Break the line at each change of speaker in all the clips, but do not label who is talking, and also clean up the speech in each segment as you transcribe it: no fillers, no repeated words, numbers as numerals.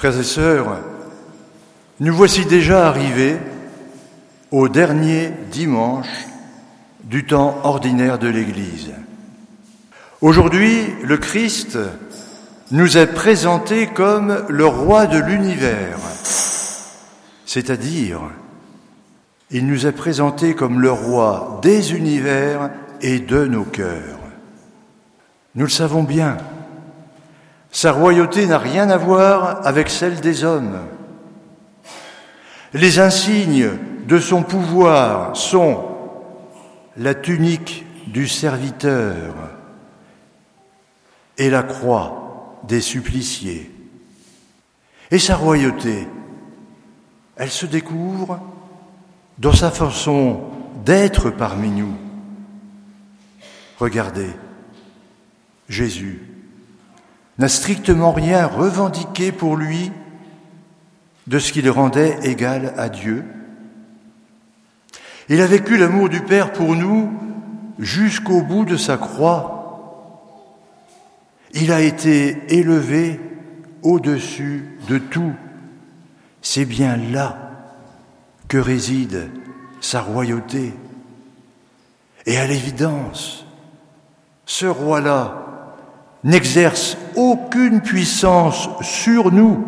Frères et sœurs, nous voici déjà arrivés au dernier dimanche du temps ordinaire de l'Église. Aujourd'hui, le Christ nous est présenté comme le roi de l'univers, c'est-à-dire, il nous est présenté comme le roi des univers et de nos cœurs. Nous le savons bien, sa royauté n'a rien à voir avec celle des hommes. Les insignes de son pouvoir sont la tunique du serviteur et la croix des suppliciés. Et sa royauté, elle se découvre dans sa façon d'être parmi nous. Regardez, Jésus n'a strictement rien revendiqué pour lui de ce qui le rendait égal à Dieu. Il a vécu l'amour du Père pour nous jusqu'au bout de sa croix. Il a été élevé au-dessus de tout. C'est bien là que réside sa royauté. Et à l'évidence, ce roi-là n'exerce aucune puissance sur nous,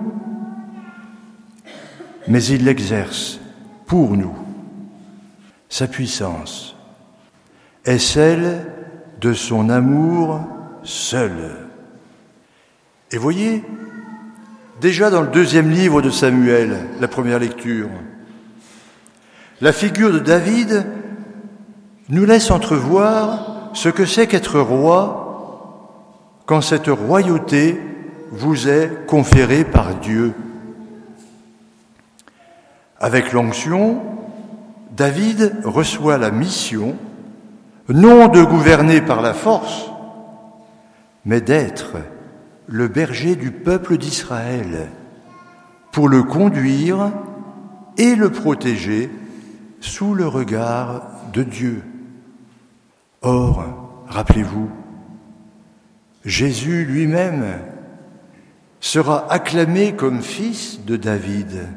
mais il l'exerce pour nous. Sa puissance est celle de son amour seul. Et voyez, déjà dans le 2e livre de Samuel, la première lecture, la figure de David nous laisse entrevoir ce que c'est qu'être roi quand cette royauté vous est conférée par Dieu. Avec l'onction, David reçoit la mission, non de gouverner par la force, mais d'être le berger du peuple d'Israël, pour le conduire et le protéger sous le regard de Dieu. Or, rappelez-vous, Jésus lui-même sera acclamé comme fils de David.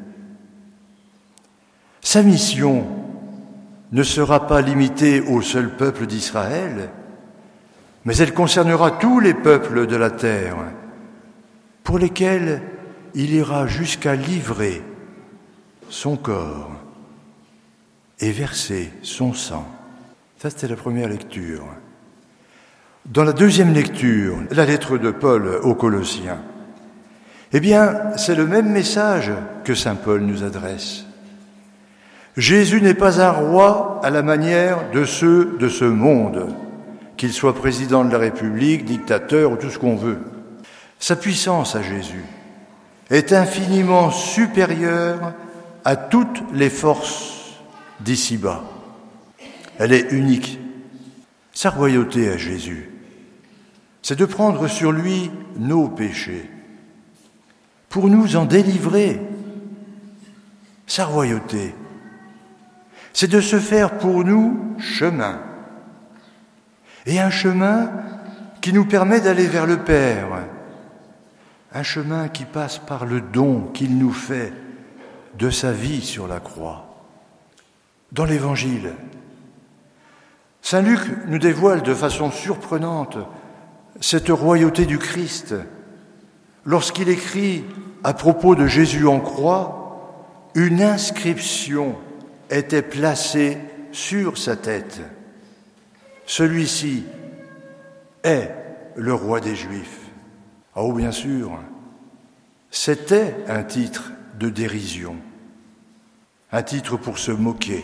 Sa mission ne sera pas limitée au seul peuple d'Israël, mais elle concernera tous les peuples de la terre, pour lesquels il ira jusqu'à livrer son corps et verser son sang. Ça, c'était la première lecture. Dans la 2e lecture, la lettre de Paul aux Colossiens, eh bien, c'est le même message que saint Paul nous adresse. Jésus n'est pas un roi à la manière de ceux de ce monde, qu'il soit président de la République, dictateur ou tout ce qu'on veut. Sa puissance à Jésus est infiniment supérieure à toutes les forces d'ici-bas. Elle est unique. Sa royauté à Jésus, c'est de prendre sur lui nos péchés, pour nous en délivrer. Sa royauté, c'est de se faire pour nous chemin. Et un chemin qui nous permet d'aller vers le Père. Un chemin qui passe par le don qu'il nous fait de sa vie sur la croix. Dans l'Évangile, saint Luc nous dévoile de façon surprenante cette royauté du Christ lorsqu'il écrit à propos de Jésus en croix, une inscription était placée sur sa tête. Celui-ci est le roi des Juifs. Oh, bien sûr, c'était un titre de dérision, un titre pour se moquer,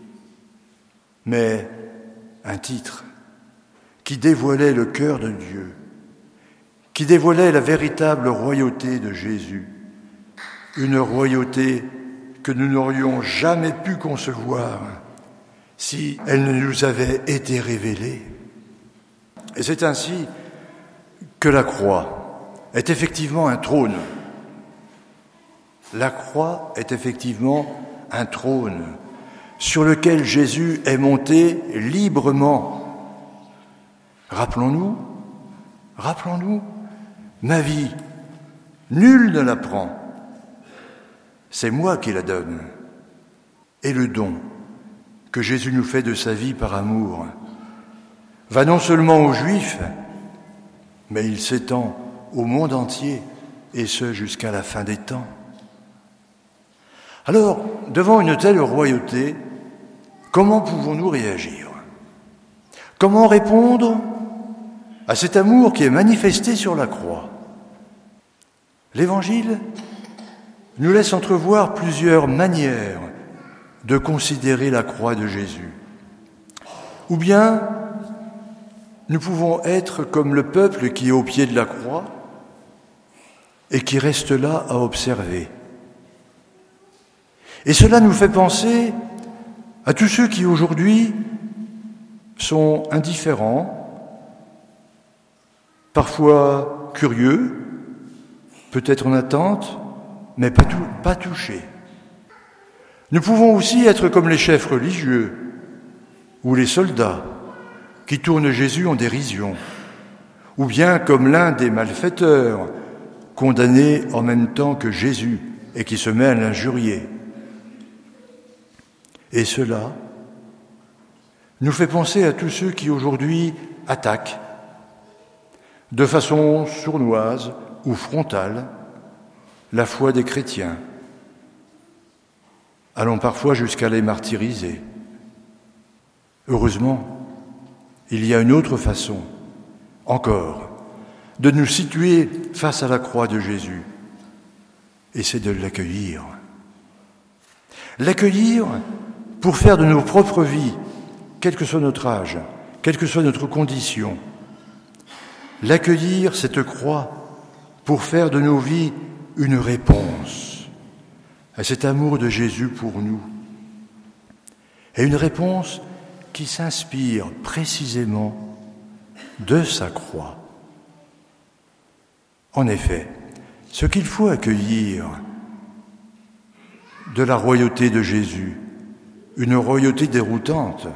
mais un titre qui dévoilait le cœur de Dieu, qui dévoilait la véritable royauté de Jésus, une royauté que nous n'aurions jamais pu concevoir si elle ne nous avait été révélée. Et c'est ainsi que la croix est effectivement un trône. La croix est effectivement un trône sur lequel Jésus est monté librement. Rappelons-nous, ma vie, nul ne la prend, c'est moi qui la donne. Et le don que Jésus nous fait de sa vie par amour va non seulement aux Juifs, mais il s'étend au monde entier, et ce jusqu'à la fin des temps. Alors, devant une telle royauté, comment pouvons-nous réagir ? Comment répondre à cet amour qui est manifesté sur la croix ? L'Évangile nous laisse entrevoir plusieurs manières de considérer la croix de Jésus. Ou bien, nous pouvons être comme le peuple qui est au pied de la croix et qui reste là à observer. Et cela nous fait penser à tous ceux qui aujourd'hui sont indifférents, parfois curieux, peut-être en attente, mais pas touchés. Nous pouvons aussi être comme les chefs religieux ou les soldats qui tournent Jésus en dérision, ou bien comme l'un des malfaiteurs condamné en même temps que Jésus et qui se met à l'injurier. Et cela nous fait penser à tous ceux qui aujourd'hui attaquent de façon sournoise ou frontale la foi des chrétiens, allant parfois jusqu'à les martyriser. Heureusement, il y a une autre façon, encore, de nous situer face à la croix de Jésus, et c'est de l'accueillir. L'accueillir pour faire de nos propres vies, quel que soit notre âge, quelle que soit notre condition, l'accueillir, cette croix, pour faire de nos vies une réponse à cet amour de Jésus pour nous. Et une réponse qui s'inspire précisément de sa croix. En effet, ce qu'il faut accueillir de la royauté de Jésus, une royauté déroutante,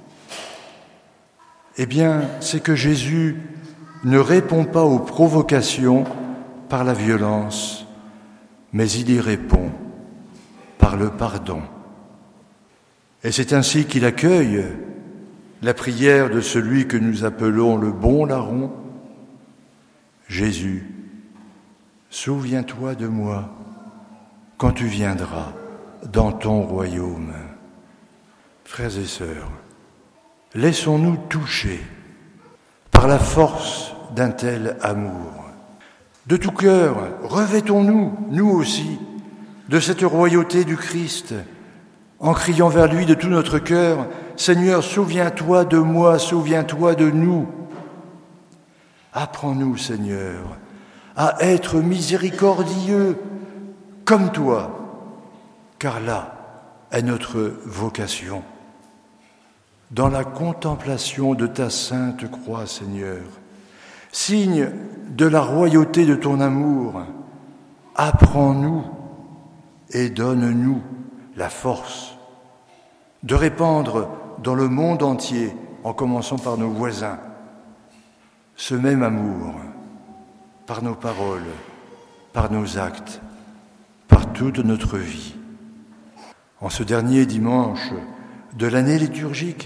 eh bien, c'est que Jésus ne répond pas aux provocations par la violence, mais il y répond par le pardon. Et c'est ainsi qu'il accueille la prière de celui que nous appelons le bon larron. Jésus, souviens-toi de moi quand tu viendras dans ton royaume. Frères et sœurs, laissons-nous toucher par la force d'un tel amour. De tout cœur, revêtons-nous, nous aussi, de cette royauté du Christ, en criant vers lui de tout notre cœur, « Seigneur, souviens-toi de moi, souviens-toi de nous. » Apprends-nous, Seigneur, à être miséricordieux comme toi, car là est notre vocation. Dans la contemplation de ta sainte croix, Seigneur, signe de la royauté de ton amour, apprends-nous et donne-nous la force de répandre dans le monde entier, en commençant par nos voisins, ce même amour, par nos paroles, par nos actes, par toute notre vie. En ce dernier dimanche de l'année liturgique,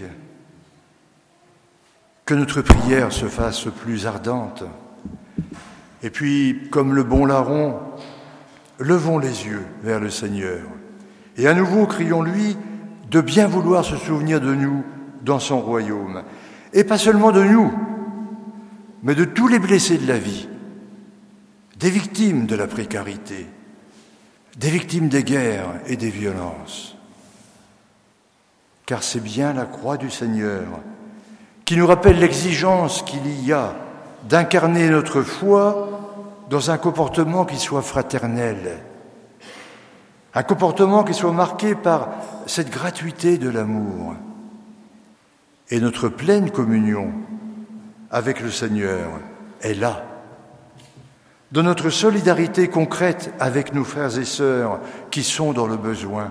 que notre prière se fasse plus ardente. Et puis, comme le bon larron, levons les yeux vers le Seigneur. Et à nouveau, crions-lui de bien vouloir se souvenir de nous dans son royaume. Et pas seulement de nous, mais de tous les blessés de la vie, des victimes de la précarité, des victimes des guerres et des violences. Car c'est bien la croix du Seigneur qui nous rappelle l'exigence qu'il y a d'incarner notre foi dans un comportement qui soit fraternel, un comportement qui soit marqué par cette gratuité de l'amour. Et notre pleine communion avec le Seigneur est là, dans notre solidarité concrète avec nos frères et sœurs qui sont dans le besoin.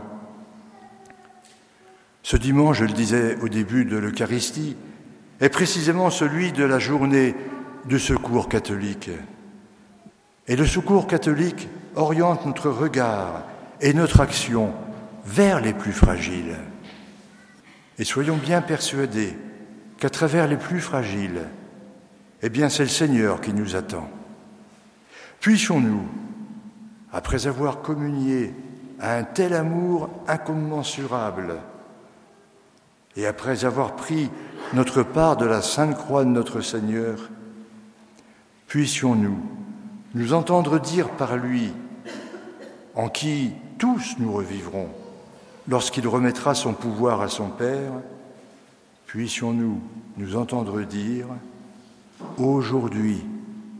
Ce dimanche, je le disais au début de l'Eucharistie, est précisément celui de la journée du secours catholique. Et le secours catholique oriente notre regard et notre action vers les plus fragiles. Et soyons bien persuadés qu'à travers les plus fragiles, eh bien c'est le Seigneur qui nous attend. Puissions-nous, après avoir communié à un tel amour incommensurable, et après avoir pris notre part de la Sainte Croix de notre Seigneur, puissions-nous nous entendre dire par lui, en qui tous nous revivrons, lorsqu'il remettra son pouvoir à son Père, puissions-nous nous entendre dire, aujourd'hui,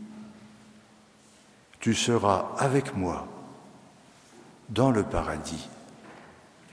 tu seras avec moi dans le paradis.